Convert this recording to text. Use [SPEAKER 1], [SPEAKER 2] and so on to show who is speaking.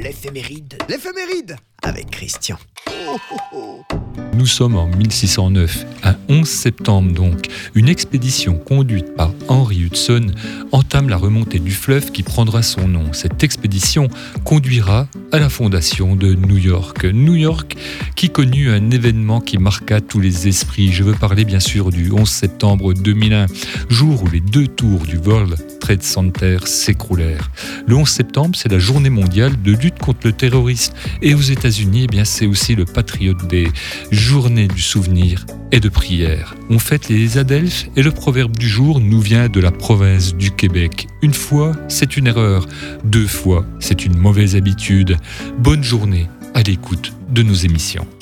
[SPEAKER 1] L'éphéméride. L'éphéméride avec Christian.
[SPEAKER 2] Nous sommes en 1609, un 11 septembre donc. Une expédition conduite par Henry Hudson entame la remontée du fleuve qui prendra son nom. Cette expédition conduira à la fondation de New York. New York qui connut un événement qui marqua tous les esprits. Je veux parler bien sûr du 11 septembre 2001, jour où les 2 tours du World Trade Center s'écroulèrent. Le 11 septembre, c'est la journée mondiale de lutte contre le terrorisme. Et aux États-Unis, eh bien, c'est aussi le Patriot Day, journée du souvenir et de prière. On fête les Adelphes et le proverbe du jour nous vient de la province du Québec. Une fois, c'est une erreur. 2 fois, c'est une mauvaise habitude. Bonne journée à l'écoute de nos émissions.